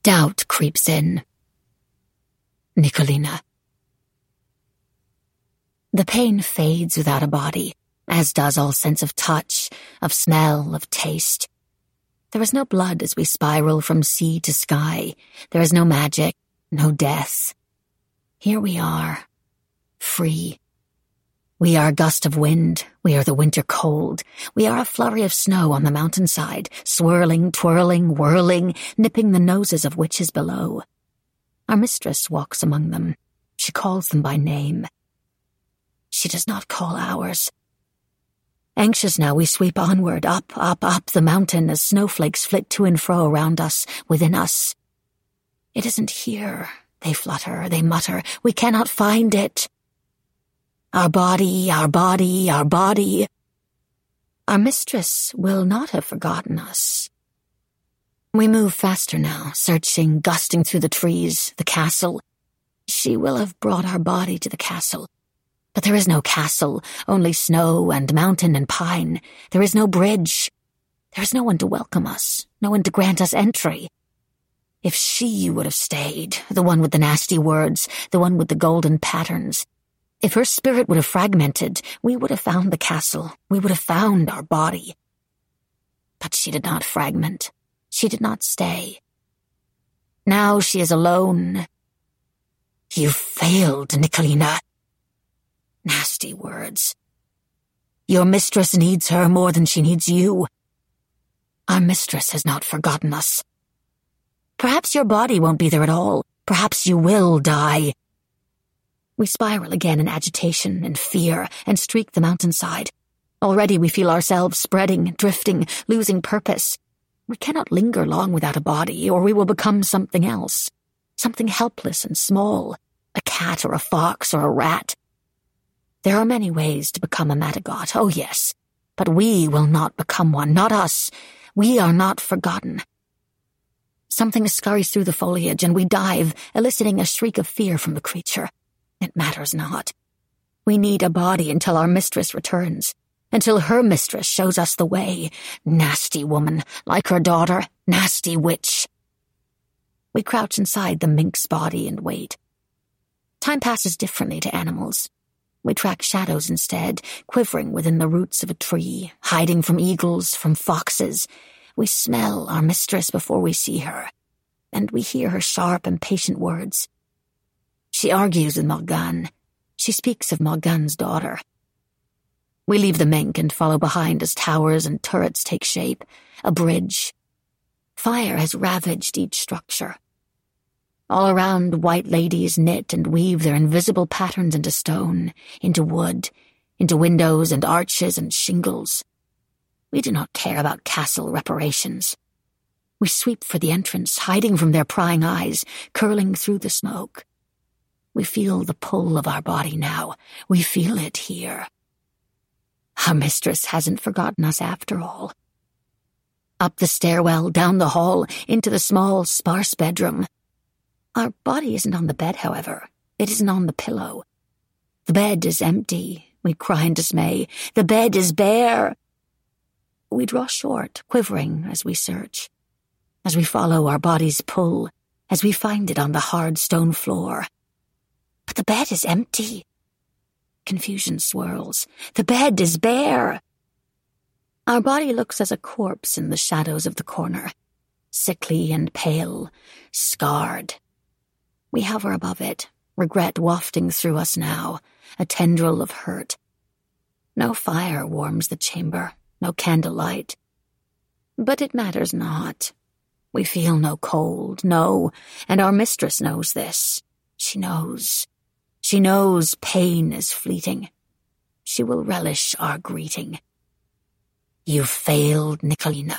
Doubt creeps in. Nicolina. The pain fades without a body, as does all sense of touch, of smell, of taste. There is no blood as we spiral from sea to sky. There is no magic, no death. Here we are, free. We are a gust of wind. We are the winter cold. We are a flurry of snow on the mountainside, swirling, twirling, whirling, nipping the noses of witches below. Our mistress walks among them. She calls them by name. She does not call ours. Anxious now, we sweep onward, up, up, up the mountain as snowflakes flit to and fro around us, within us. It isn't here. They flutter, they mutter. We cannot find it. Our body, our body, our body. Our mistress will not have forgotten us. We move faster now, searching, gusting through the trees, the castle. She will have brought our body to the castle. But there is no castle, only snow and mountain and pine. There is no bridge. There is no one to welcome us, no one to grant us entry. If she would have stayed, the one with the nasty words, the one with the golden patterns, if her spirit would have fragmented, we would have found the castle. We would have found our body. But she did not fragment. She did not stay. Now she is alone. You failed, Nicolina. Nasty words. Your mistress needs her more than she needs you. Our mistress has not forgotten us. Perhaps your body won't be there at all. Perhaps you will die. We spiral again in agitation and fear and streak the mountainside. Already we feel ourselves spreading, drifting, losing purpose. We cannot linger long without a body, or we will become something else. Something helpless and small. A cat or a fox or a rat. There are many ways to become a Matagot, oh yes. But we will not become one, not us. We are not forgotten. Something scurries through the foliage, and we dive, eliciting a shriek of fear from the creature. It matters not. We need a body until our mistress returns, until her mistress shows us the way. Nasty woman, like her daughter, nasty witch. We crouch inside the minx body and wait. Time passes differently to animals. We track shadows instead, quivering within the roots of a tree, hiding from eagles, from foxes. We smell our mistress before we see her, and we hear her sharp, impatient words. She argues with Morgane. She speaks of Morgane's daughter. We leave the mink and follow behind as towers and turrets take shape. A bridge. Fire has ravaged each structure. All around, white ladies knit and weave their invisible patterns into stone, into wood, into windows and arches and shingles. We do not care about castle reparations. We sweep for the entrance, hiding from their prying eyes, curling through the smoke. We feel the pull of our body now. We feel it here. Our mistress hasn't forgotten us after all. Up the stairwell, down the hall, into the small, sparse bedroom. Our body isn't on the bed, however. It isn't on the pillow. The bed is empty, we cry in dismay. The bed is bare. We draw short, quivering as we search, as we follow our body's pull, as we find it on the hard stone floor. But the bed is empty. Confusion swirls. The bed is bare. Our body looks as a corpse in the shadows of the corner, sickly and pale, scarred. We hover above it, regret wafting through us now, a tendril of hurt. No fire warms the chamber, no candlelight. But it matters not. We feel no cold, no, and our mistress knows this. She knows. She knows pain is fleeting. She will relish our greeting. You failed, Nicolina.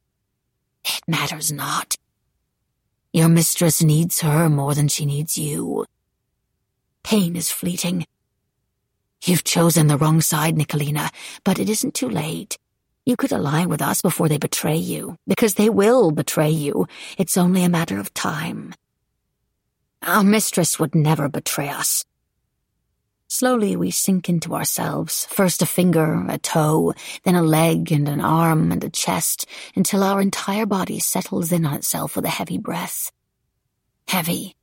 It matters not. Your mistress needs her more than she needs you. Pain is fleeting. You've chosen the wrong side, Nicolina, but it isn't too late. You could align with us before they betray you, because they will betray you. It's only a matter of time. Our mistress would never betray us. Slowly we sink into ourselves, first a finger, a toe, then a leg and an arm and a chest, until our entire body settles in on itself with a heavy breath. Heavy,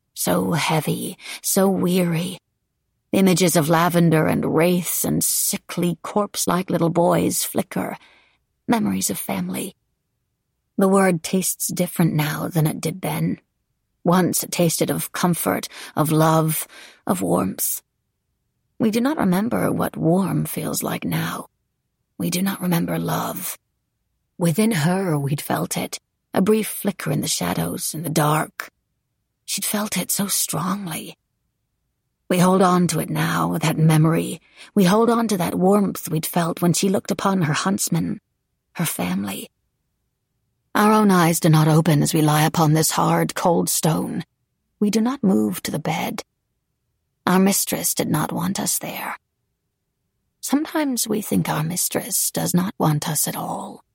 so weary. Images of lavender and wraiths and sickly, corpse-like little boys flicker. Memories of family. The word tastes different now than it did then. Once it tasted of comfort, of love, of warmth. We do not remember what warm feels like now. We do not remember love. Within her we'd felt it, a brief flicker in the shadows, in the dark. She'd felt it so strongly. We hold on to it now, that memory. We hold on to that warmth we'd felt when she looked upon her huntsman, her family. Our own eyes do not open as we lie upon this hard, cold stone. We do not move to the bed. Our mistress did not want us there. Sometimes we think our mistress does not want us at all.